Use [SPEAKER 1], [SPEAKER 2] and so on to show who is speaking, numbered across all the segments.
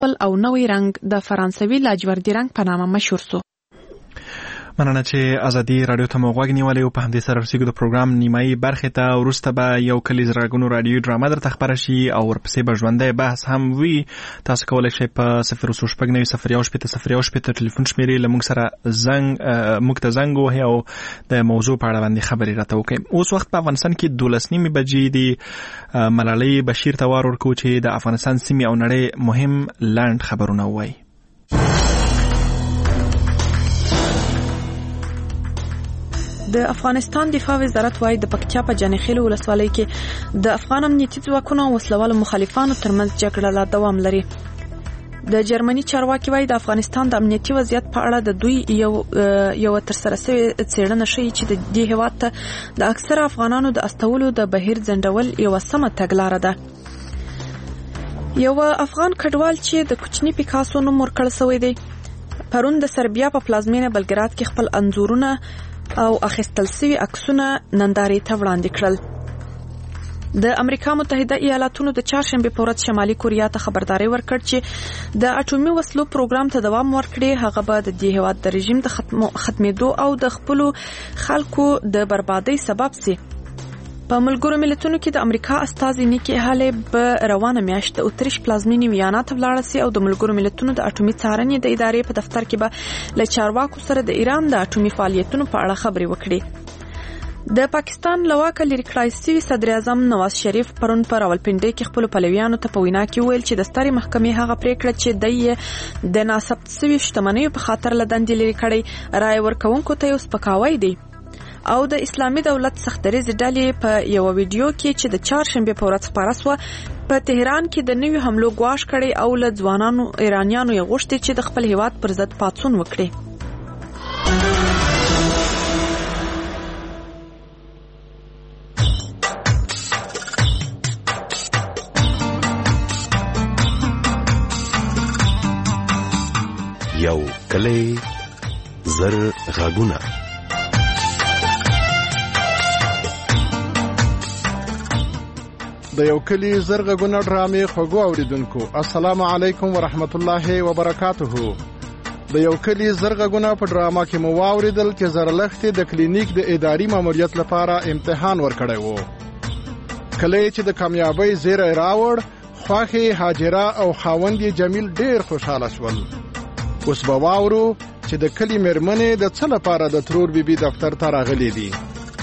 [SPEAKER 1] او نوی رنګ د فرانسوي لاجوردي رنګ په نامه مشهور سو.
[SPEAKER 2] مننه چې ازادي رادیو ته مو غوږ نیولی او په همدې سره رسیږو د پروګرام نیمایي برخې ته. وروسته به یو کلیز غږونو رادیوي ډرامه درته خپره شي او ورپسې به ژوندی بحث هم وي. تاسو کولی شئ په 006900170 ټلیفون شمیرې له موږ سره موږ ته زنګ ووهئ او د موضوع په اړه باندې خبرې راته وکړئ. اوس وخت په افغانستان کې 12 بجې دي. ملالۍ بشیر ته وار ورکوو چې د افغانستان سیمې او نړۍ مهم لنډ خبرونه ووایي.
[SPEAKER 1] د افغانستان دفاع وزارت وايي د پکتیا په جانخیل ولسوالۍ کې د افغان امنیتي ځواکونو او وسلوالو مخالفانو ترمنځ جګړه لا دوام لري. د جرمني چارواکي وايي د افغانستان د امنیتي وضعیت په اړه د دوی یو ترسره شوی څېړنه ښیي چې د دې هېواد ته د اکثره افغانانو د استولو د بهیر ځنډول یوه سمه تګلاره ده. یو افغان کډوال چې د کوچني پیکاسو نوم ورکړل شوی دی پرون د سربیا په پلازمینه بلګراد کې خپل انځورونه او اخیستل شوي عکسونه نندارې ته وړاندې کړل. د امریکا متحده ایالاتونو د چهارشنبې په ورځ شمالي کوریا ته خبرداری ورکړ چې د اټومي وسلو پروګرام ته دوام ورکړي. هغه به د دې هېواد د رژیم د ختمېدو او د خپلو خلکو د بربادۍ سبب سي. په ملګرو ملتونو کې د امریکا استازي نیکی هالې به روانه میاشت د اتریش پلازمینې ویانا ته ولاړه سي او د ملګرو ملتونو د اټومي څارنې د ادارې په دفتر کې به له چارواکو سره د ایران د اټومي فعالیتونو په اړه خبرې وکړي. د پاکستان له واکه لرې کړای شوي صدر اعظم نواز شریف پرون په راولپنډۍ کې خپلو پلویانو ته په وینا کې وویل چې د سترې محکمې هغه پریکړه چې دی یې د ناثبت شوي شتمنیو په خاطر له دندې لرې کړی رایې ورکوونکو ته یو سپکاوی دی. او د اسلامي دولت سختدریځ ډلې په یو ویډیو کې چې د چهارشنبې په ورځ خپاره سوه په تهران کې د نوي حملو ګواښ کړی او له ځوانانو ایرانیانو یې غوښتي چې د خپل هیواد پر ضد پاڅون وکړي.
[SPEAKER 3] یو کلی زر غږونه.
[SPEAKER 4] د یو کلی زر غږونه ډرامې خوږو اوریدونکو السلام علیکم ورحمت الله وبرکاته. د یو کلی زر غږونه په ډراما کې مو واوریدل چې زرلښتې د کلینیک د اداري ماموریت لپاره امتحان ورکړی و. کله چې د کامیابۍ زیری راوړ خوښې هاجره او خاوند یې جمیل ډیر خوشحاله شول. اوس به واورو چې د کلی میرمنې د څه لپاره د ترور بیبي دفتر ته راغلي دي.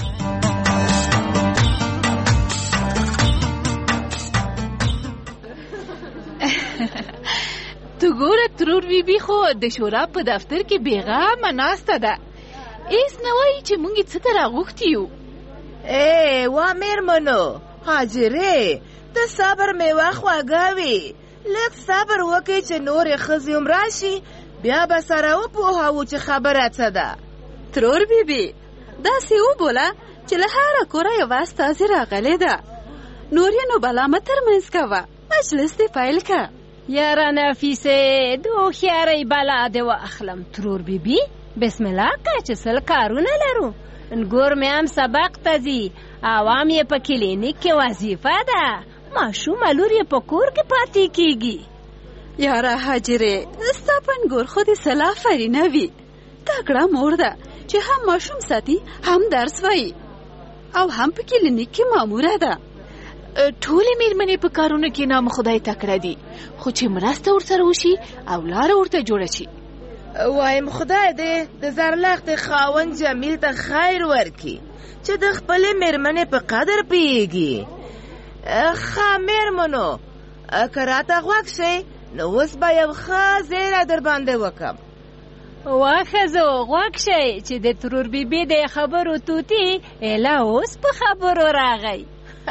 [SPEAKER 5] تو ګوره ترور بیبي خو د شورا په دفتر کې بېغمه ناسته ده. هېڅ نه وایي چې موږ یې څه ته راغوښتي یو.
[SPEAKER 6] وا میرمنو هاجرې ته صبر میوه خوږه وي. لږ صبر وکړئ چې نورې ښځې هم راشي بیا به سره وپوهوو چې خبره څه ده.
[SPEAKER 5] ترور بیبي داسې وبوله چې له هره کوره یوه استازي راغلې ده. نور یې نو بلا مه ترمنځ کوه، مجلس دې پیل که.
[SPEAKER 7] یاره نفیسې د هوښیارۍ بلا دې واخلم. ترور بیبي بسم الله که چې سل کارونه لرو. نګور مې هم سبق ته ځي، عوام یې په کلینیک کې وظیفه ده، ماشومه لور یې په کور کې پاتې کېږي.
[SPEAKER 5] یاره حاجرې ستا په نګور خو دې سلا فرینه وي. تکړه مور ده چې هم ماشوم ساتي هم درس وایي او هم په کلینیک کې ماموره ده.
[SPEAKER 8] ټولې میرمنې په کارونو کې نام خدای تکړه دي، خو چې مرسته ورسره وشي او لاره ورته جوړه شي.
[SPEAKER 6] وایم خدای دې د زرلښتې خاوند جمیل ته خیر ورکړي چې د خپلې میرمنې په قدر پوهېږي. ښه میرمنو که راته غوږ شئ نو اوس به یو ښه زیری در باندې وکړم.
[SPEAKER 7] ښځو غوږ شئ چې د ترور بیبي د خبرو توتي ایله اوس په خبرو راغی.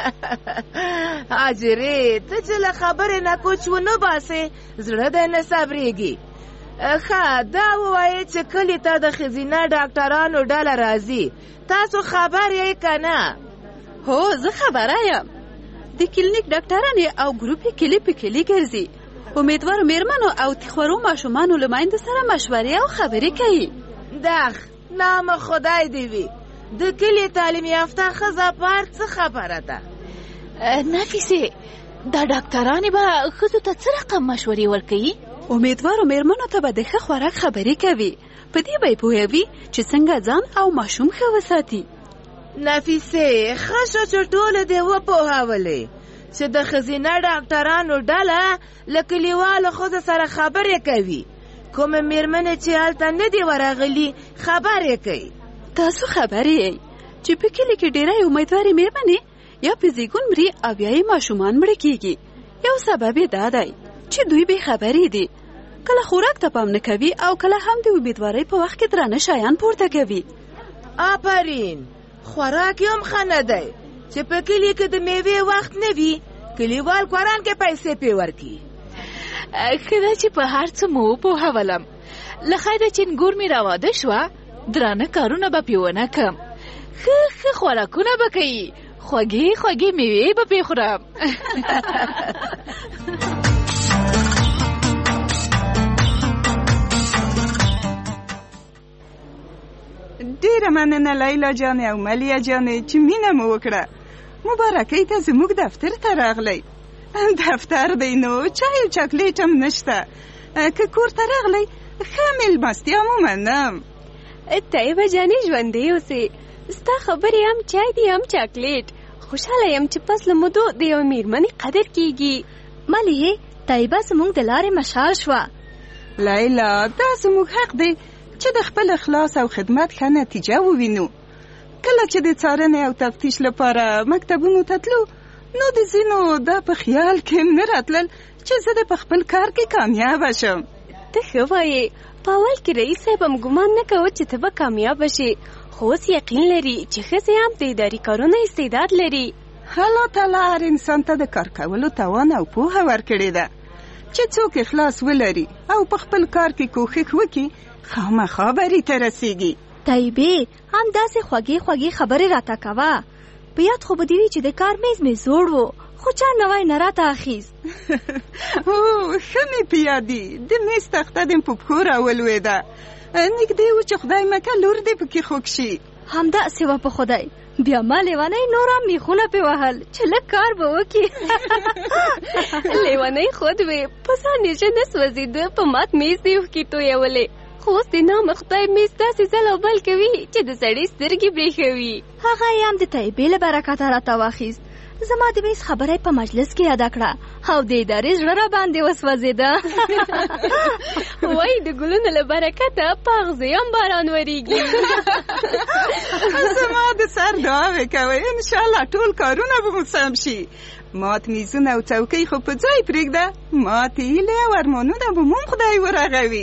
[SPEAKER 6] حاجرې ته چې له خبرې نه کوچ ونه باسې زړه دی نه صبرېږي. ښه دا ووایې چې کلي ته د ښځینه ډاکټرانو ډله راځي، تاسو خبر یې که نه؟
[SPEAKER 5] هو زه خبره یم. د کلینیک ډاکټرانې او ګروپ یې کلي په کلي ګرځي. امیدوارو میرمنو او تخورو ماشومانو لمایندو سره مشورې او خبرې کوي.
[SPEAKER 6] دخ نام خدای دی وي. د کلي تعلیم یافته ښځه پر څه خبره ده؟
[SPEAKER 8] نفیسې دا ډاکټرانې به ښځو ته څه رقم مشورې ورکوي؟
[SPEAKER 5] امیدوارو میرمنو ته به د ښه خوراک خبرې کوي، په دې به یې پوهوي چې څنګه ځان او ماشوم ښه وساتي.
[SPEAKER 6] نفیسې ښه شو چې ټوله دې وپوهولې چې د ښځینه ډاکټرانو ډله له کلیوالو ښځو سره خبرې کوي. کومه میرمنې چې هلته نه دي ورغلي خبرې کوي.
[SPEAKER 5] تاسو خبرې یې چې په کلي کې ډېری امیدوارې میرمنې یا په زیږون مري او یا یې ماشومان مړه کېږي. یو سبب یې دا دی چې دوی بې خبرې دي، کله خوراک ته پام نه کوي او کله هم د امیدوارۍ په وخت کې درانه شیان پورته کوي.
[SPEAKER 6] آفرین، خوراک یې هم ښه نه دی چې په کلي کې د میوې وخت نه وي، کلیوال کوران کې پیسې پې ورکړي.
[SPEAKER 8] ښه ده چې په هر څه مو وپوهولم. له خیره چې نګور مې راواده شوه، درانه کارونه به پې ونه کړم، ښه خوراکونه به کوي، خوږې میوې به پې خورم.
[SPEAKER 9] ډیره مننه لیلا جانې او ملیا جانې چې مینه مو وکړه. مبارکۍ ته زموږ دفتر ته راغلی. دفتر دی نو چای او چاکلیټ هم نشته. که کور ته راغلی ښه میلمستیا مو منم.
[SPEAKER 7] طیبه جانې ژوندۍ اوسې، ستا خبرې هم چای دي هم چاکلیټ. خوشحاله یم چې پس له مودو د یو میرمنې قدر کیږي.
[SPEAKER 10] ملیحې، طیبه زموږ د لارې مشال شوه.
[SPEAKER 9] لیلا، دا زموږ حق دی چې د خپل اخلاص او خدمت ښه نتیجه ووینو. کله چې د څارنې او تفتیش لپاره مکتبونو ته تلو، نو د ځینو دا په خیال کې نه راتلل چې زه د په خپل کار کې کامیابه شم.
[SPEAKER 7] ته ښه وایې، په اول کې رئیس صاحب هم ګمان نه کوه چې ته به کامیابه شې، خو اوس یقین لري چې ښځې هم د اداري کارونو استعداد لري.
[SPEAKER 9] الله تعالی هر انسان ته د کار کولو توان او پوهه ورکړې ده. چې څوک اخلاص ولري او په خپل کار کې کوښښ وکړي، خامخا بری ته رسیږي.
[SPEAKER 10] طیبې، همداسې خوږې خبرې راته کوه. په یاد خو به دې وي چې د کار میز مې زوړ و، خو چا نوی نه راته اخیست.
[SPEAKER 9] ښه مې په یاد دي، د میز تخته دې په پښو راولوېده. نږدې و چې خدای مکه لور دې پکې خوږ شي.
[SPEAKER 10] همداسې وه په خدای. بیا ما لیونۍ نور هم میخونه پې وهل چې لږ کار به وکړي.
[SPEAKER 7] لیونۍ خود وې، په ځان نیژه نه سوځېده، په مات میز دې اوښکې تویولې. خو اوس د نامه خدای میز داسې ځل او بل کوي چې د سړي سترګې برېښوي.
[SPEAKER 10] هغه یې هم د طیبې له برکته راته واخیست. زما د میز خبره په مجلس کې یاده کړه او د ادارې زړه را باندې وسوځېده.
[SPEAKER 7] وایي د ګلونو له برکته په اغزې هم باران ورېږي.
[SPEAKER 9] زما د سر دعاوې کوئ، انشاءالله ټول کارونه به مو سم شي. مات میزونه او څوکۍ خو په ځای پرېږده، ماتې هیلې او ارمانونه به مو خدای ورغوي.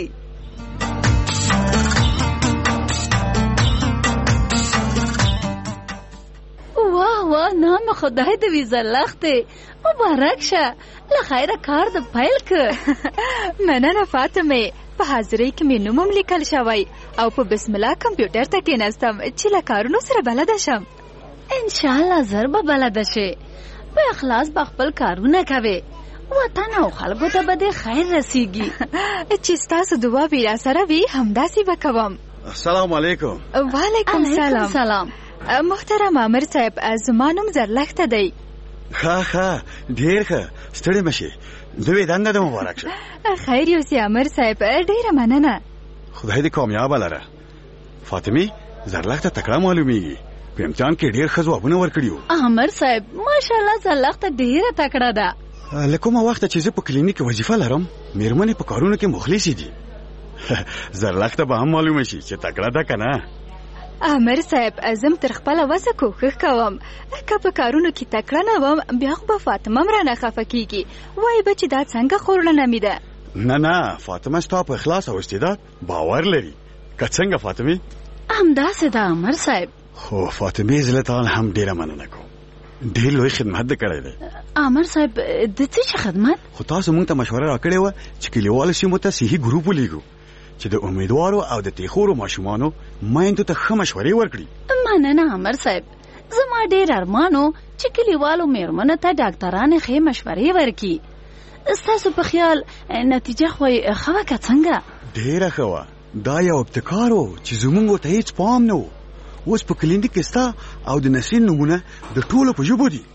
[SPEAKER 7] واه نام خدای د وی زرلختې، مبارک شه، له خیره کار د پیل که.
[SPEAKER 1] مننه فاطمه، په حاضرۍ کې مې نوم هم لیکل شوی او په بسم الله کمپیوټر ته کېناستم چې له کارونو سره بلده شم.
[SPEAKER 7] انشاءالله زر به بلده شې، په اخلاص به خپل کارونه کوې، وطن او خلکو ته به دې خیر رسیږي.
[SPEAKER 1] چې ستاسو دعا به را سره وي همداسې به کوم.
[SPEAKER 11] السلام علیکم.
[SPEAKER 1] وعلیکم سلام. محترم عامر صاحب، زما نوم زرلخته دی.
[SPEAKER 11] ښه ډېر ښه، ستړی مشې، دوی دنده د مبارک شه.
[SPEAKER 1] خیر یوسې عامر صاحب، ډېره مننه.
[SPEAKER 11] خدای دې کامیابه لره. فاطمه، زرلخته تکړه معلومیږي، په امتحان کې ډېر ښه ځوابونه ورکړي وو.
[SPEAKER 7] عامر صاحب ماشاءالله زرلخته ډېره تکړه ده.
[SPEAKER 11] له کومه وخته چې زه په کلینیک وظیفه لرم، میرمنې په کارونو کې مخلصې دي. زرلخته به هم معلومه شي چې تکړه ده که نه.
[SPEAKER 1] عامر صاحب، زم تر خپله وسه کوښښ کوم، که په کارونو کې تکړه نه وم بیا خو به فاطمه هم رانه خفه کېږي، وایي به چې دا څنګه خورلنه مې ده.
[SPEAKER 11] نه فاطمه ستا په اخلاص او استعداد باور لري. که څنګه فاطمه؟
[SPEAKER 7] همداسې ده عامر صاحب.
[SPEAKER 11] خو فاطمه زه له تا هم ډېره مننه کوم، ډېر لوی خدمت دې کړی دی.
[SPEAKER 7] عامر صاحب د څه شي خدمت؟
[SPEAKER 11] خو تاسو موږ ته مشوره راکړې وه چې کلیوالو سیمو ته صحي ګروپ ولیږو چې د امیدوارو او د تیخورو ماشومانو میندو ته ښه مشورې ورکړي.
[SPEAKER 7] مننه عامر صاحب، زما ډېر ارمانو چې کلیوالو میرمنو ته ډاکټرانې ښې مشورې ورکړي. ستاسو په خیال نتیجه خو یې ښه وه که څنګه؟
[SPEAKER 11] ډېره ښه وه. دا یو ابتکار و چې زموږ ورته هېڅ پام نه و. اوس په کلینیک کې ستا او د نسرین نومونه د ټولو په ژبو دي.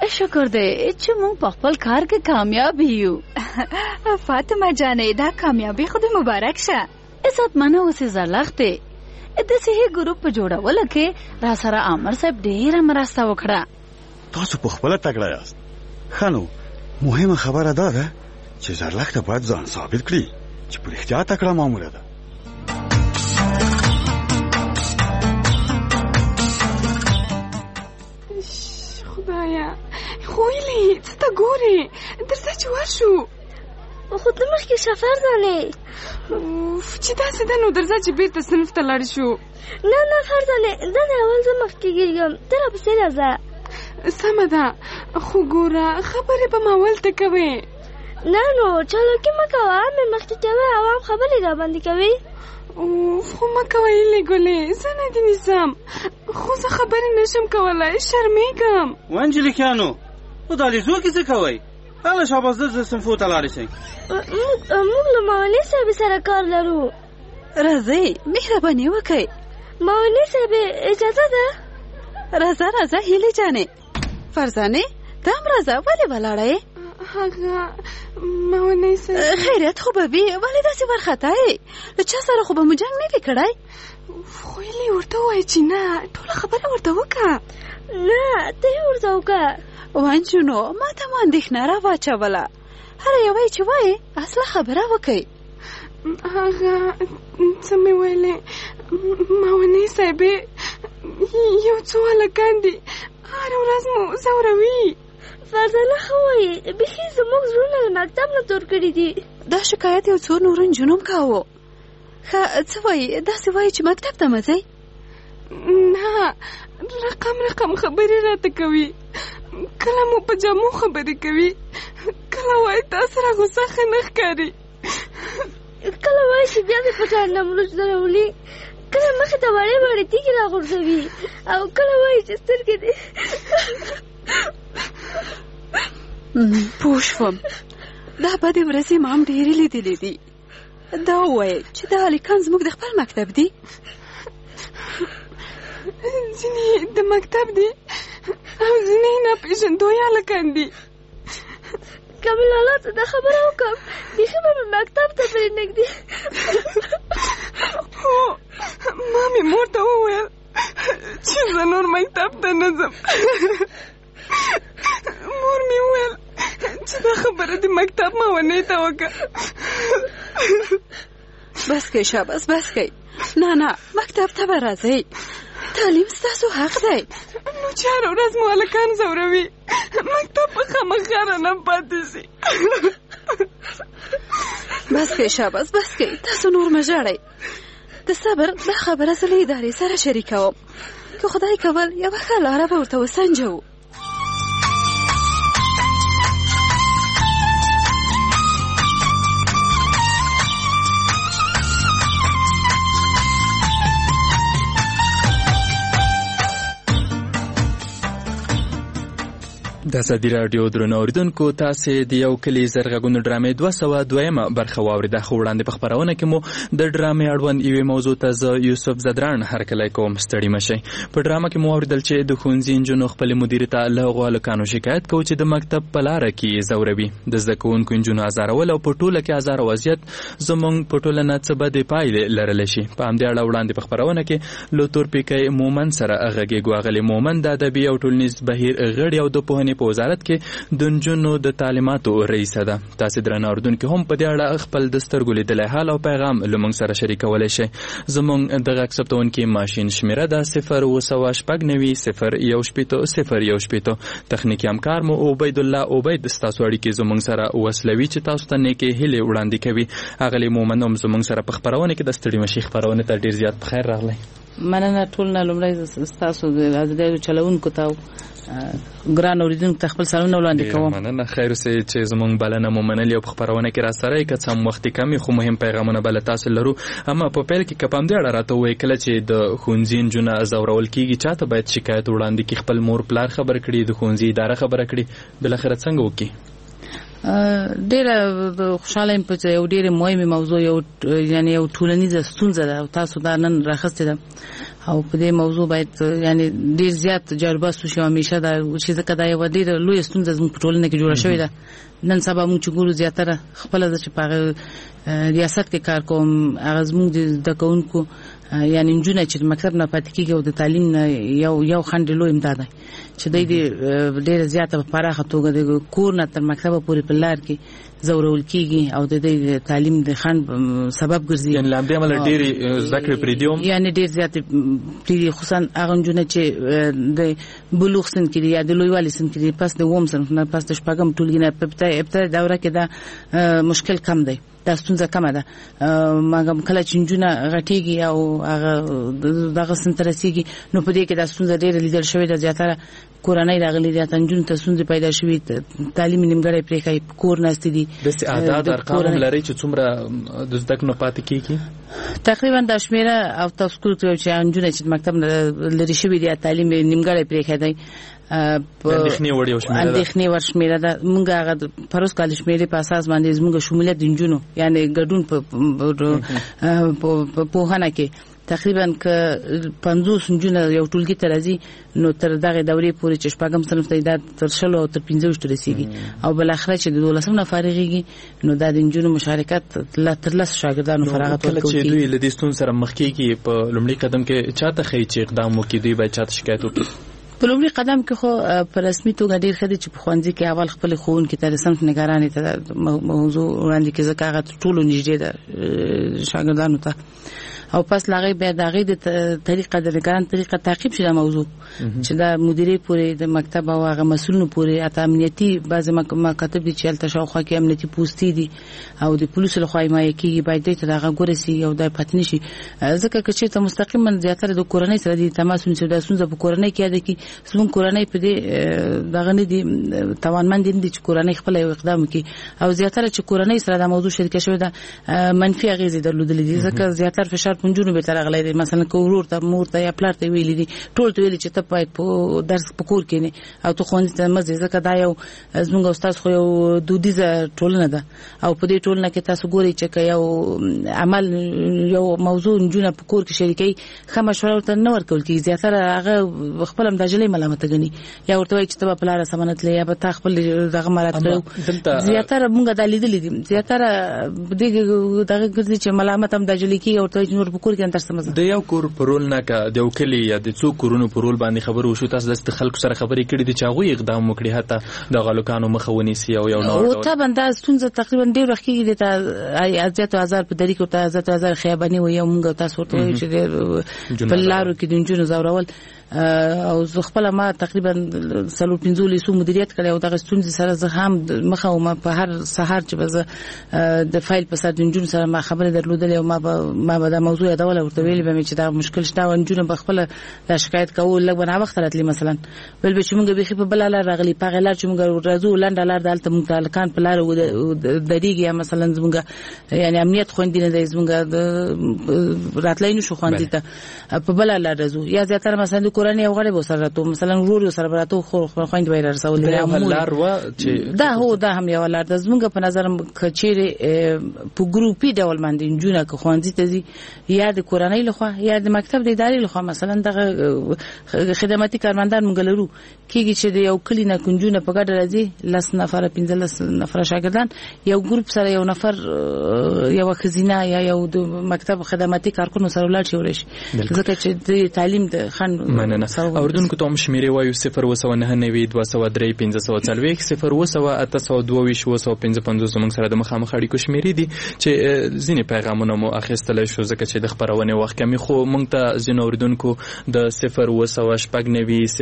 [SPEAKER 5] شکر دی چې موږ په خپل کار کې کامیاب یو.
[SPEAKER 10] فاطمه جانې دا کامیابی خو دې مبارک شه.
[SPEAKER 5] عزت منه اوسې زرلښتې د صحي ګروپ په جوړولو کې را سره عامر صاحب ډېره مرسته وکړه.
[SPEAKER 11] تاسو په خپله تکړه یاست. ښه نو مهمه خبره دا ده چې زرلښته باید ځان ثابت کړي چې په رښتیا تکړه ماموره ده.
[SPEAKER 12] خدایا خویلی څه ته ګورې؟ درځه چې ورشو.
[SPEAKER 10] خو ته مخکې سفر ځانې
[SPEAKER 12] چې داسې ده نو درځه چې بېرته صنف ته لاړ شو.
[SPEAKER 10] نه فرزانې دا د اول زه مخکې کېږم ته راپسې راځه.
[SPEAKER 12] سمه ده خو ګوره خبرې به ما ولته کوې.
[SPEAKER 10] نه نو چالاکي مه کوه مې مخکې کوې عوام خبرې راباندې کوي.
[SPEAKER 12] خو مه کوه هیلې ګلې زه نه دې نیسم خو زه خبرې نشم کولی شرمېږم.
[SPEAKER 13] وانجلیکانو په دهلیزو کې څه کوئ؟ هله شاباس درځه صنفو ته لاړې شئ.
[SPEAKER 10] موږ له معاونې صاحبې سره کار لرو.
[SPEAKER 5] راځئ مهرباني وکئ.
[SPEAKER 10] معاونې صاحبې اجازه ده؟
[SPEAKER 5] راځه هیلې جانې. فرزانې ته هم راځه ولې ولاړه یې؟
[SPEAKER 12] هغه معاونې صاحب
[SPEAKER 5] خیریت خو به وي ولې داسې وارخطا یې؟ له چا سره خو به مو جنګ نه وي کړی؟
[SPEAKER 12] خو هیلې ورته ووایه چې نه ټوله خبره ورته وکړه.
[SPEAKER 10] نه ته یې ورته وکړه.
[SPEAKER 5] وانجونو ما ته مو اندېښنه را واچوله. هر یوه چې وایي اصله خبره وکئ.
[SPEAKER 12] هغه څه مې ویلې معاونې صاحبې یو څو هلکان دي هره ورځ مو ځوروي.
[SPEAKER 10] فرزانه ښه وایي بیخي زموږ زړونه له مکتب نه تور کړي دي.
[SPEAKER 5] دا شکایت یو څو نورو نجونو هم کاوه. ښه څه وایي داسې وایي چې مکتب ته مه ځئ؟
[SPEAKER 12] نه رقم خبرې راته کوي. کله مو په جامو خبرې کوي کله وایي تا سره غوسه ښه نه ښکاري.
[SPEAKER 10] کله وایي چې بیا مې په جهنم راولي. کله مخې ته وړې تیږې راغورځوي او کله وایي چې سترګې دې.
[SPEAKER 5] پوه شوم دا بدې ورځې ما هم ډېرې لیدلې دي. دا ووایي چې دا هلکان زموږ د خپل مکتب دي؟
[SPEAKER 12] ځینې د مکتب دي او ځینې ناپېژندوی هلکان دي.
[SPEAKER 10] که مې لالا ته دا خبره وکړم بیخي به مې مکتب ته پرېنږدي.
[SPEAKER 12] هو ما مې مور ته وویل چې زه نور مکتب ته نه ځم. مور مې وویل چې دا خبره د مکتب معاونې ته وکړه.
[SPEAKER 5] بس کئ شاباس بس کئ. نه مکتب ته به راځئ. تعلیم ستاسو حق دی.
[SPEAKER 12] نو چې هره ورځ مو هلکان ځوروي مکتب په خامخا رانه پاتې شي.
[SPEAKER 5] بس کئ شاباس بس کئ. تاسو نور مه ژاړئ. د صبر دا خبره زه له ادارې سره شریکوم که خدای کول یوه ښه لاره به ورته وسنجوو.
[SPEAKER 14] د ازادي راډیو درنو اوریدونکو تاسو د یو کلی زرغونو ډرامې 202 برخه واوریده. خو وړاندې په خبرونه کې مو د ډرامې اړوند یوې موضوع ته زه یوسف زدران هرکلی کوم. ستړي مشئ. په ډرامه کې مو اوریدل چې د ښوونځي نجونو خپل مدیر ته له هغو هلکانو شکایت کوي چې د مکتب په لاره کې ځوروي. د زده کوونکو نجونو ازارول او په ټوله کې ازار وضعیت زموږ په ټولنه څه بدې پایلې لرلی شي. په همدې اړه وړاندې په خبرونه کې له تورپیکی مومن سره غږیږو. اغلې مومن د ادبي او ټولنیز بهیر غړي او د پوهنې په وزارت کې د نجونو د تعلیماتو رئیسه ده. تاسو درنه اوریدونکو هم په دې اړه خپل د سترګو لیدلی حال او پیغام له موږ سره شریکولی شئ. زموږ د غږ ثبتونکي ماشین شمیره ده 08016900180. تخنیکي همکار مو عبیدالله عبید. ستاسو اړیکې زموږ سره وصلوي چې تاسو ته نیکې هیلې وړاندې کوي. اغلې مومن هم زموږ سره په خپرونه کې د ستړي مشي خپرونه ته ډېر زیات په خیر راغلی.
[SPEAKER 15] مننه ټول نه لومړی ستاسو د ازادي چلوونکو ته ګران اوریدونکو ته خپل سلامونه وړاندې کوم.
[SPEAKER 14] مننه خیر اوسئ چې زموږ بلنه مو منلې او په خپرونه کې راسره یې. که څه هم وخت کم خو مهم پیغامونه به له تاسو لرو. اما په پیل کې که په همدې اړه راته ووایئ کله چې د ښوونځي نجونه ځورول کېږي چا ته باید شکایت وړاندې کړي؟ خپل مور پلار خبر کړي، د ښوونځي اداره خبره کړي، بالاخره څنګه وکړي؟
[SPEAKER 15] ډیره خوشاله یم چې یو ډیره مهمه موضوع یو ټولنیزه ستونزه ده او تاسو دا نن راخسته ده. او په دې موضوع باید یعنی ډیر زیات جربه شو همیشه دا چې ځکه دا یو ډیر لوی ستونزه زموږ په ټولنه کې جوړه شوې ده. نن سبا موږ چې ګورو زیاتره خپل چې په ریاست کې کار کوم هغه زموږ د کوونکو یعنی نجونه چې مکتب نه پاتې کیږي او د تعلیم نه یو خنډ لوی امداد دی چې د دې ډیره زیاته په پراخه توګه د کور نه تر مکتب پورې په لار کې زورول کیږي او د دې تعلیم د خنډ سبب ګرځي.
[SPEAKER 14] یعنی لاندې عمل ډېری ذکر پریدیوم
[SPEAKER 15] یعنی ډېر زیات پریدي خصوصا هغه نجونه چې د بلوغ سن کې یا د لویوالي سن کې پس د ووم سن نه پس د شپږم ټولګي نه په ابتدایي دوره کې دا مشکل کم دی، دا ستونزه کمه ده. مګم کله چې نجونه غټيږي او هغه دغه سن تر رسیږي نو په دې کې دا ستونزه ډېر لیدل شوې ده. زیاتره کورنۍ راغلي دي، تنجون ته ستونزې پیدا شوې، تعلیم نیمګړی پرې کوي، کور ناست دي.
[SPEAKER 14] د اعداد ارقام لري چې څومره د زده کړو پاتې کیږي
[SPEAKER 15] تقریبا د شمیره او تاسو کوم چې انجونه چې مکتب لري شوې دي تعلیم نیمګړی پرې کوي اندېښنې ور شمیره ده. مونږ هغه پروس کال شمیره په اساس باندې زموږ شمولیت د انجونو یعنی ګډون په هانه کې تقریبا ک 50 انجونه یو ټولګي ته راځي نو تر دغه دورې پورې چې شپږم صنف ته دا تر 16 او تر 15 رسیدي او بل اخر چې د 12 نه فارغيږي نو د انجونو مشارکت تر لس شاګردانو فراغت
[SPEAKER 14] ورکوي. چې دوی لدیستون سره مخ کېږي په لومړي قدم کې چاته خې چې اقدام وکړي، دوی باید چاته شکایت وکړي.
[SPEAKER 15] په لومړي قدم کې خو په رسمي توګه ډیر خدي چې په خوندې کې اول خپل خون کې تر صنف نگرانې ته موضوع وړاندې کې ځکه هغه ټولو نږدې ده شاګردانو ته او پس لاغې بیا دغه د طریقه د نگران طریقه تعقیب شوه موضوع چې د مدیرې پورې د مکتب او هغه مسؤلینو پورې اته امنیتي بعض مکاتب چې الته شاوخوا کې امنیتي پوسټي دي او د پولیسو لخوا حمایه کیږي باید ته دغه ګورسي او د پاتنی شي ځکه چې ته مستقیما زیاتره د کورنۍ سره د تماس ونیسو د سونځ په کورنۍ کې ده کې څون کورنۍ په دې دغه نه دي توانمند دي چې کورنۍ خپل یو اقدام کوي او زیاتره چې کورنۍ سره د موضوع شریک شوی ده منفي اغیزې درلودلې دي ځکه زیاتره فشار پنجونو به ترغلې دي. مثلا کورور ته مور ته یا پلار ته ویلې دي ټول ته ویلې چې ته باید په درس په کور کې نه او ته خوند ته مزه ځکه دا یو زموږ استاد خو یو دودیزه ټولنه ده او په دې ټولنه کې تاسو ګورئ چې یو عمل یو موضوع نجونه په کور کې شریکي خمه مشوره ورته نه ورکول کیږي. زیاتره هغه خپل هم د جلې ملامت غني یا ورته وایي چې ته په لار سمنت لې یا به تا خپل دغه مراد زیاتره مونږ د لیدلې دي زیاتره دغه ګرځي چې ملامت هم د جلې کې او ته نور په کور کې اندر سمزه
[SPEAKER 14] د یو کور پرول نه کا د یو کلی یا د څو کورونو پرول باندې خبر وشو تاسو د خلکو سره خبرې کړې دي چې هغه اقدام وکړي حتی د غلوکانو مخونی سي او یو نور
[SPEAKER 15] او ته بنده ستونزه تقریبا ډیر وخت کې د ازیات هزار په طریقو ته ازیات هزار خیابانی و یو مونږ تاسو ورته چې په لارو کې د جنونو زورول او زه خپل ما تقریبا 350 لیسو مدیریت کړی او دغه ستونزې سره زه هم مخه او ما په هر سهار چې بز د فایل په سر جنون سره ما خبره درلودل او ما به د موضوع ډول ورته ویل به چې دا مشکل شته او جنون په خپل د شکایت کول لږ نه وخت راتلی مثلا بل به چې موږ به په بل لار راغلی په غلار چې موږ راځو لاندې لار دالته موږ تعلقان په لار د دیګي مثلا زموږ یعنی امنیت خوندې نه دی زموږ راتلای نشو خوندې ته په بل لار راځو یا زیاتره مثلا کورنۍ او غړي وسره ته مثلا ورور سره براتو خو خويند وای رسول دی
[SPEAKER 14] لار و چې
[SPEAKER 15] دا هو دا هم یو لار د زمونږ په نظر کچېره په ګروپي ډول باندې جنونه که خوانځي ته زی یا د کورنۍ لخوا یا د مکتب د ادارې لخوا مثلا دغه خدماتي کارمندان مونږ لرو کیږي چې د یو کلی نه کنجونه په ګډه راځي لس نفر 15 نفر شاګردان یو ګروپ سره یو نفر یو خزینه یا یو د مکتب خدماتي کارکونو سره ولر شي ورشي ځکه چې د تعلیم د خن
[SPEAKER 14] اوردونکو ته هم شمیرې وایو 0.992 203 540 0.822 255 زموږ سره د مخامخ اړیکو شمیرې دي چې ځینې پیغامونه مو اخیستلی شو ځکه چې د خپرونې وخت کمی خو موږ ته ځینو اوریدونکو د 0.992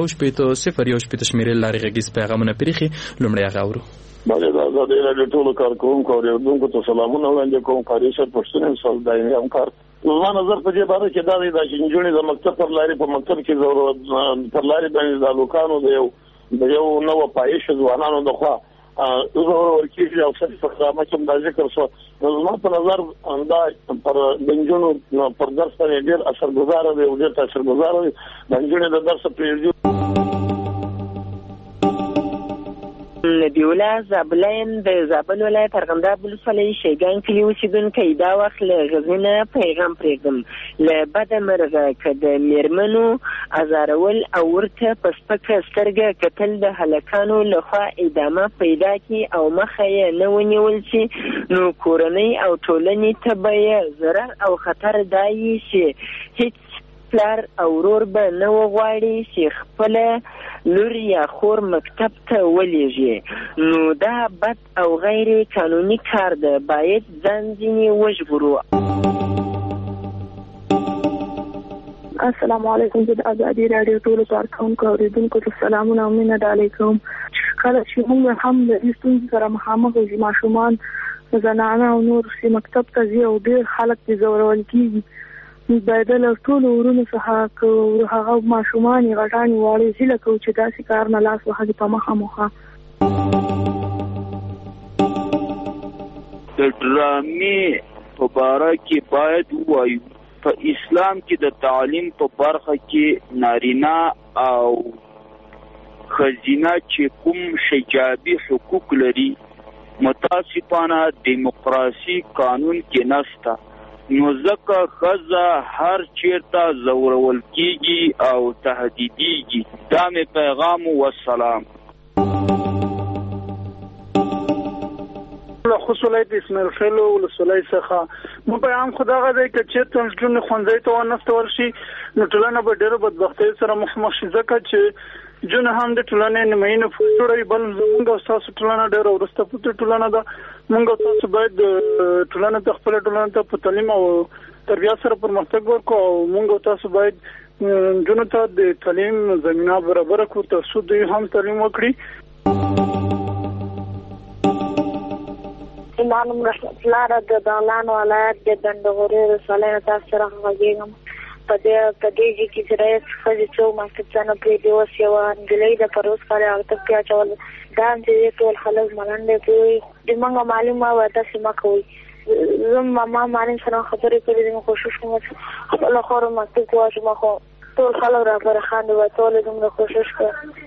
[SPEAKER 14] 0.1 شمیرې لارې غږیز پیغامونه پریخي لومړی هغه اورو.
[SPEAKER 16] بله دا د رادیو ټولو کارکوونکو او اوریدونکو ته سلامونه وړاندې کوم. کاري سر پښتون سول دایمي همکار زما نظر په دې باره کې دا دی چې نجونې د مکتب پر لارې په مکتب کې پر لارې باندې د لوکانو د یو نوو پایښ ځوانانو د خوا زور ورکیږي او څه په خامه کې د ذکر شو زما په نظر دا پر د نجونو پر درس باندې ډېر اثرګذار دی او ډېر تاثیرګذار دی. د نجونې د درس پریږدي
[SPEAKER 17] نبی الله زابلین د زابل ولایت ارغنداب ولسوالۍ شیګان کلي اوسېدونکی دا وخت له غزني نه پیغام پرېږدم له بده مرغه که د میرمنو ازارول او ورته په سپکه سترګه کتل د هلکانو لخوا ادامه پیدا کړي او مخه یې نه ونیول شي نو کورنۍ او ټولنې ته به یې ضرر او خطر دا وي چې هیڅ پلار او ورور به نه وغواړي چې خپله لور یا خور مکتب ته ولېږي نو دا بد او غیر قانوني کار ده باید ځان ځینې وژغورو.
[SPEAKER 18] السلام علیکم. د ازادي راډیو ټولو کارکونکو اوریدونکو ته سلامونه او مینه ډالۍ کوم. کله چې موږ هم د دې ستونزې سره مخامخ یو ماشومان زنانه او نور چې مکتب ته ځي او ډېر خلک پرې ځورول کېږي باید له ټولو ورونو څخه هغه ماشومان غټانې واړې هیله کوو چې داسې کار نه لاس وهلي په مخامخه.
[SPEAKER 19] د ډرامې په باره کې باید ووایو په اسلام کې د تعلیم په برخه کې نارینه او ښځینه چې کوم شجابي حقوق لري متاسفانه دیموکراسي قانون کې نشته نو ځکه ښځه هر چیرته ځورول کیږي او تهدیدیږي. دا مې پیغام والسلام.
[SPEAKER 20] له خصوصیت اسماعیل خیل ولسوالۍ څخه مو پیغام خدای دی چې چیرته نجونې ښوونځي ته ونستول شي نو ټولنه به ډېره بدبختۍ سره مخامخ شي ځکه چې جون هم د ټولنې نیمه فوټ جوړوي بل زموږ او تاسو ټولنه ډېره ورسته پټه ټولنه ده. موږ تاسو باید ټولنه ته خپل ټولنه ته په تعلیم او تربیت سره پرمختګ وکړو او موږ تاسو باید جون ته د تعلیم زمينه برابر کړو ترڅو دوی هم تعلیم وکړي.
[SPEAKER 18] ایمان رحمت الله را د دالان ولایت د دندغوري رسالې تاسو سره غږیږم. په دې کې چې رئیس خځې څو ماستانه پرې دی اوس یو انجلۍ د پروس کاله او ته کې اچول دا چې ټول خلک ملنډې کوي د موږ معلومه و تاسو ما کوي زم ما مالین سره خبرې کړې دي کوشش کوم چې خپل خور مکتب واشه ما خو ټول خلک را پر خاندي و ټول زموږ کوشش کوي.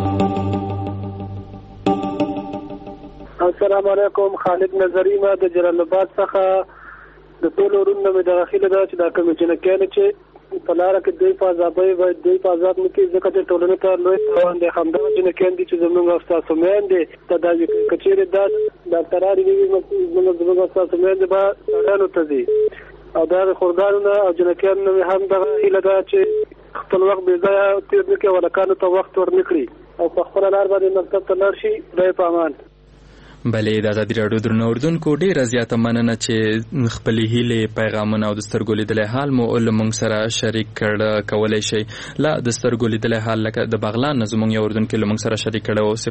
[SPEAKER 20] السلام علیکم. خالد نظری ما د جلال آباد څخه د ټولو ورونو مې د غخیله دا چې دا کوم جنکیان چې په لاره کې دوی په آزادۍ باید دوی په آزاد نه کې ځکه چې ټولنه ته لوی تاوان دی. همدا جنکیان دي چې زموږ استاد سمیان دي ته دا کچېره دا ډاکټران دي زموږ استاد سمیان دي به سړیانو ته دي او دا خورګانو او جنکیان هم د غخیله دا چې خپل وخت بې ځایه تیر نه کړي ولکانو ته وخت ورنکړي او په خپل لار باندې مکتب ته لاړ شي دوی په امان.
[SPEAKER 14] بلې د ازادي راډیو درنو اوریدونکو ډېره زیاته مننه چې خپلې هیلې پیغامونه او د سترګو لیدلی حال مو له موږ سره شریک کولی شئ. لا د سترګو لیدلی حال لکه د بغلان نه زموږ یو اوریدونکي له موږ سره شریک کړی و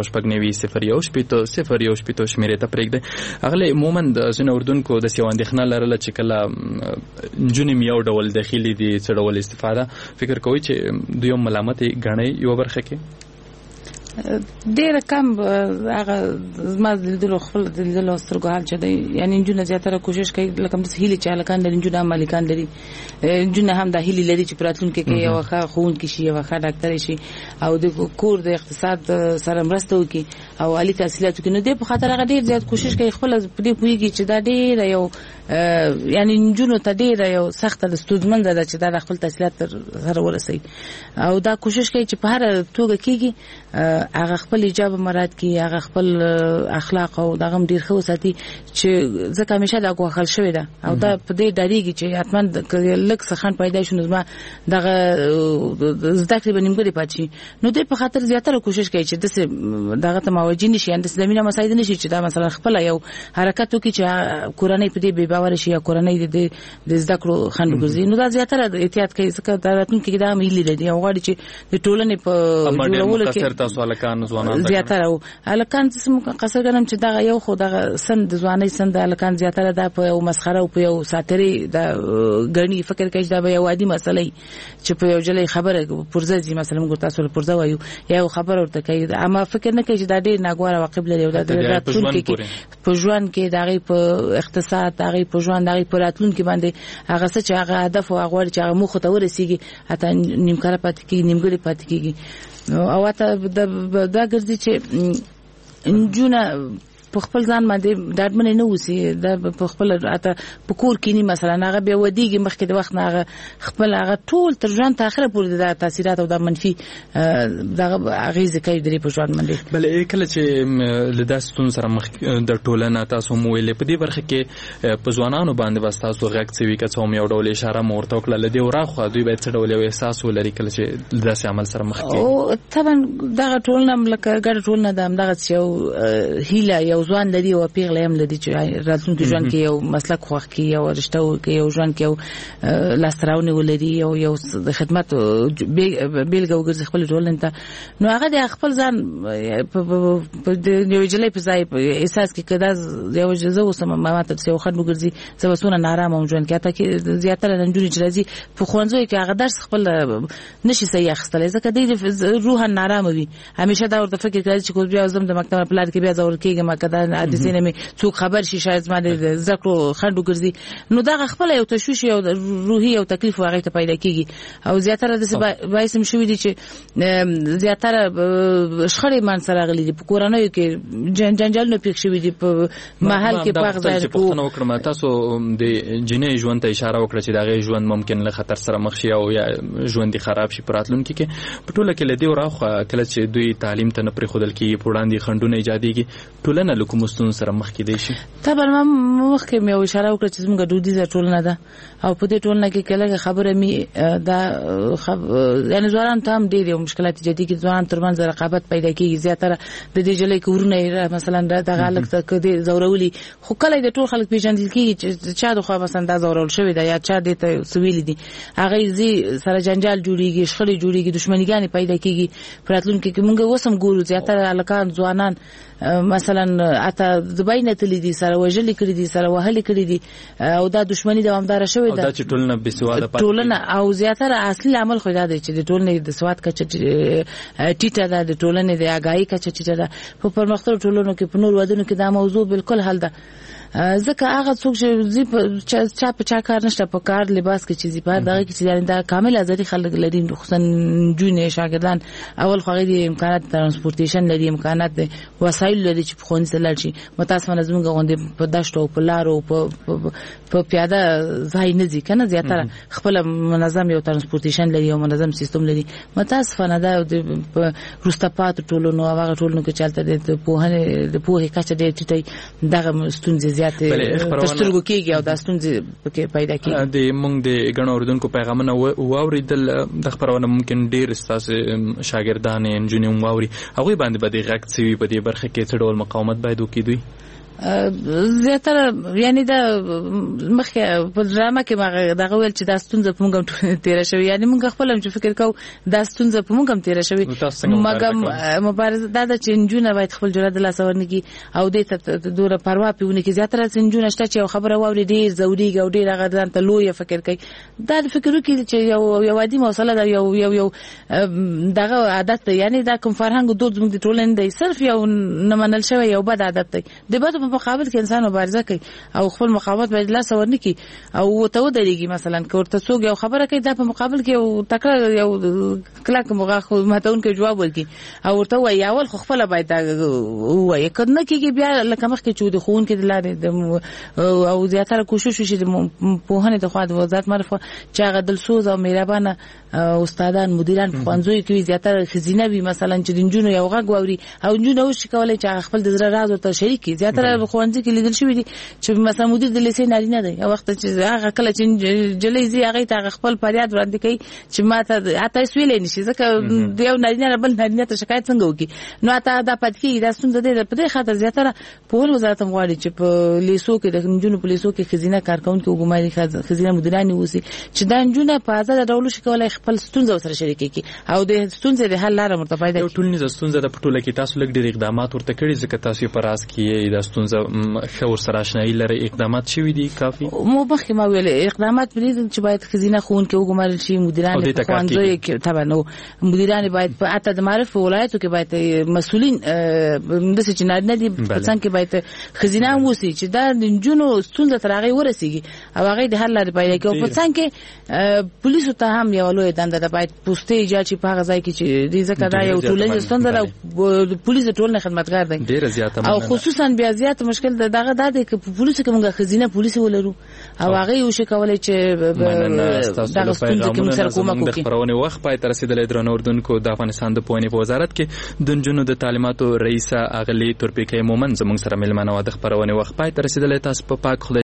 [SPEAKER 14] 0 شمېرې ته پرېږدئ. هغلی عموما د ځینو اوریدونکو داسې یوه اندېښنه لرله چې کله نجونې م یو ډول دخیلي دي څه ډول استفاده فکر کوئ چې دوی هم ملامتې ګڼئ یوه برخه کې
[SPEAKER 15] ډېر کم هغه زما د لیدلو خپل د لیدلو سترګو حال چې دی یعنی نجونه زیاتره کوشش کوي لکه همداسې هیلې چې هلکان لري نجونه هم مالکان لري نجونه هم دا هیلې لري چې په راتلونکي کې یوه ښه ښوونکې شي یوه ښه ډاکټرې شي او د کور د اقتصاد سره مرسته وکړي او عالي تحصیلات وکړي نو دې په خاطر هغه ډېر زیات کوشش کوي خپله په دې پوهېږي چې دا ډېره یو یعنی نجونو ته ډېره یو سخته د ستونزمنده ده چې دا د خپل تحصیلات تر سره ورسوي او دا کوشش کوي چې په هره توګه کېږي هغه خپل حجاب مراعات کړي هغه خپل اخلاق او دغه هم ډېر ښه وساتي چې ځکه همیشه دا ګواښل شوې ده او دا په دې ډارېږي چې حتما لږ څه خنډ پیدا شي نو زما دغه زده کړې به نیمګړې پاتې شي نو دوی په خاطر زیاتره کوشش کوي چې داسې دغه ته موجه نه شي داسې زمینه مساعده نه شي چې دا مثلا خپله یو حرکت وکړي چې کورنۍ په دې بې باوره شي یا کورنۍ د زده کړو خنډ وګرځي نو دا زیاتره احتیاط کوي ځکه دا راتلونکي کې دا هم هیلې لري او غواړي چې د ټولنې په جوړولو کې زیاتره او هلکان قصر ګڼم چې دغه یو خو دغه سن د ځوانۍ سن د هلکان زیاتره دا په یو مسخره او په یو ساترې دا ګڼي فکر کوي چې دا به یو عادي مسله چې په یو جلۍ خبره پرزه ځي مثلا موږ تاسو له پرزه وایو یا خبره ورته کوي اما فکر نه کوي چې دا ډېر ناګواره عواقب لري او دا د راتلونکي کې په ژوند کې د هغې په اقتصاد د هغې په ژوند د هغې په راتلونکي باندې هغه څه چې هغه هدف او هغه غواړي چې هغه موخو ته ورسېږي حتی نیمکاره پاتې کېږي نیمګړې پاتې کېږي او حتی دا ګرځي چې نجونه په خپل ځان باندې ډاډمن نه اوسي دا په خپل اته په کور کې نه مثلا هغه به ودیږي مخکې د وخت نه خپل هغه ټول تر ژوند ته اخره پورې د تاثیرات او د منفي دغه اغیز کوي د په ژوند باندې.
[SPEAKER 14] بل کله چې له داستون سره مخ د ټولنه تاسو مو ویلې په دې برخه کې په ځوانانو باندې واسطه غږ څوي که څوم یو ډول اشاره مورته وکړه لدی وراخه دوی به څه ډول احساس ولري کله چې داسې عمل سره مخ کوي.
[SPEAKER 15] او طبعا دغه ټولنه لکه ګډ ټولنه دغه یو هیله یو ځوان لري او پیغله هم لري چې راتلونکي ژوند کې یو مسلک خوښ کی یو رشته کې یو ژوند کې یو لاستراونی ولري یو د خدمت بیلګه وګرځي خپل ټولنه ته نو هغه د خپل ځان په یو جلې په ځای احساس کې کدا یو جزو وسم ما ته یو خند وګرځي زبسونه نارامه ژوند کې ته کې زیاتره نجونې چې راځي په خوانځو کې هغه درس خپل نشي صحیح اخستل ځکه د روح نارامه وي همیشه دا ورته فکر کوي چې کو بیا زم د مکتب پلان کې بیا ځور کېږم کدا د سینې مې څوک خبر شي شاید ما د ذکر خند وګرځي نو دا خپل یو تشویش یو روحي او تکلیف هغه ته پیدا کیږي او زیاتره د وایس هم شوې دي چې زیاتره شخړې مان سره غلي دي په کورانو کې جنجال نه پیښ شوې دي په محل کې پاغ ځای
[SPEAKER 14] په پښتنو وکړم تاسو د جنې ژوند ته اشاره وکړه چې دا غي ژوند ممکن له خطر سره مخ شي او یا ژوند خراب شي پراتلونکو کې په ټوله کې لدی وراخه کله چې دوی تعلیم ته نه پرې خودل کې پوړاندې خندونه ایجاديږي ټولنه له کومستون سره مخ کې دي شي.
[SPEAKER 15] طبعا مخ کې مې اشاره وکړه چې موږ دودیزه ټولنه ده او په دې ټولنه کې کله خبره می دا یعنی ځوانان ته هم ډېر مشکلات جدي کې ځوان ترمنځ رقابت پیدا کیږي زیاتره د دې جلې کورونه مثلا د غالک ته کدي زورولي خو کله د ټول خلک پیژندل کیږي چې چا د خو مثلا دا زورول شوی دی یا چا دې ته سویل دي هغه زی سره جنجال جوړیږي شخړې جوړیږي دښمنیګانې پیدا کیږي پراتلونکو کې موږ وسم ګورو زیاتره الکان ځوانان مثلا اته دبي نه تللی دي سره وجلې کړی دي سره وهلې کړی دي او دا دښمنی دوامدار شوی ده
[SPEAKER 14] او دا چې ټولنه به سواده پاتې
[SPEAKER 15] ټولنه او زیاتره اصلي عمل خو دا دی چې د ټولنې د سواد کچه ټیټه ده د ټولنې د اگاهی کچه ټیټه ده په پرمختللو ټولنو کې په نور ودونو کې دا موضوع بالکل حل ده ځکه هغه څوک چې چا په چا کار نشته په کار لباس کې چې په دغه کې چې دا کامل ازادي خلک لري خصوصا جونې شاګردان اول خو غوړي امکانات ترانسپورتیشن لري امکانات وسایل لري چې په خونې سره شي متاسفانه زموږ غونډې په دشتو په لارو په پیاده ځای نه ځي کنه زیاتره خپل منظم یو ترانسپورتیشن لري او منظم سیستم لري متاسفانه دا د روستاپات ټولونو هغه ټولونو کې چلته د پوهه کچه ډېر ټیټي دغه ستونزې ترسترګو کېږي او دا ستونزې پیدا کېږي.
[SPEAKER 14] د موږ د غنو اوردونکو پیغامونه واوریدل د خبرونه ممکن ډېر استاسو شاګردان انجینرینګ واوري هغه باندې به د غږ څوي په دې برخه کې څه ډول مقاومت باید وکړي دوی زیاتره یعنی دا مخه په ډرامه کې ما دا ویل چې دا ستونزه په موږ تیر شوی یعنی موږ خپل هم فکر کوو دا ستونزه په موږ هم تیر شوی مګم مبارزه دا چې انجونه باید خپل جوړه د لاسورنګي او د ته دوره پروا پیونه کې زیاتره انجونه شته چې خبره واوري ډیر زوري او ډیر هغه ځان ته لوی فکر کوي دا فکر کوي چې یو عادي مسله دا یو دغه عادت یعنی دا کوم فرهنګ دود موږ د ټولنې دی صرف یو نه منل شوی یو بد عادت دی د بد په مقابل کې انسان مبارزه کوي او خپل مقاومت باید لاس ورنکي او ته ودرېږي مثلا کوړه څوک یو خبره کوي دا په مقابل کې یو تکړه یو کلک مغاخ ماتون کې جواب ورکړي او ورته وایي اول خو خپل باید وایي کله کېږي بیا لکه مخکې چې د خون کې د لارې او زیاتره کوشش وشي د پوهنې د خوا د وزارت مرفه چې هغه دلسوز او مهربانه استادان مدیران په خوانځوي کې زیاتره خزینه وي مثلا چې دنجونو یو غږ ووري او جنونو وشي کولای چې خپل د زړه راز ورته شریک کړي زیاتره خوانځي کې لیدل شوی دي چې مثلا مدیر د لیسې نارینه دی او وخت چې هغه کله چې جلې زی هغه ته خپل فریاد وړاندې کوي چې ماته اته سویلې نشي ځکه د یو نارینه بل نارینه ته شکایت څنګه وکي نو اته دا پد کې دا ستونزه ده په دې خاطر زیاتره په وزارت مغواړي چې په لیسو کې د جنونو په لیسو کې خزینه کارکونکو وګماري خزینه مدیرانی وسی چې دا جنونه په آزاد ډول شي کولای خپل ستونزه سره شریک کړي او د ستونزې د حل لاره مرتبه ده یو ټولنیزه ستونزه د پټوله کې تاسو لګ ډېر اقدامات ورته کړی ځکه تاسو په راز کې د ستونزې ستونزه ښه ورسره آشنایي لري اقدامات شوي دي کافي
[SPEAKER 15] مو مخکې ما ویل اقدامات پرې چې باید ښځینه ښوونکي وګمارل شي مدیران په ښوونځیو کې طبعا نو مدیران باید په اته د معرف په ولایتو کې باید مسؤلین داسې چې نارینه دي په څنګ کې باید ښځینه هم اوسي چې دا د نجونو ستونزه تر هغې ورسېږي او هغې د حل لارې پیدا کړي او په څنګ کې پولیسو ته هم یوه لویه دنده ده باید پوستې ایجاد شي په هغه ځای کې چې ځکه دا یو ټولنیزه ستونزه ده او پولیس د ټولنې خدمتګار دی
[SPEAKER 14] ډېره زیاته
[SPEAKER 15] او خصوصا بیا زیات مشکل دغه دا دی چې په پولیسو کې موږ ښځینه پولیس ولرو او هغې وشي کولی چې دغه ستونزې کې موږ سره کومک وکړي.
[SPEAKER 14] د خپرونې وخت پای ته رسېدلی درنو اردوونکو د افغانستان د پوهنې په وزارت کې د نجونو د تعلیماتو رئیسه اغلې تورپیکۍ مومن زموږ سره مېلمانه وه. د خپرونې وخت پای ته رسېدلی، تاسو په پاک خدای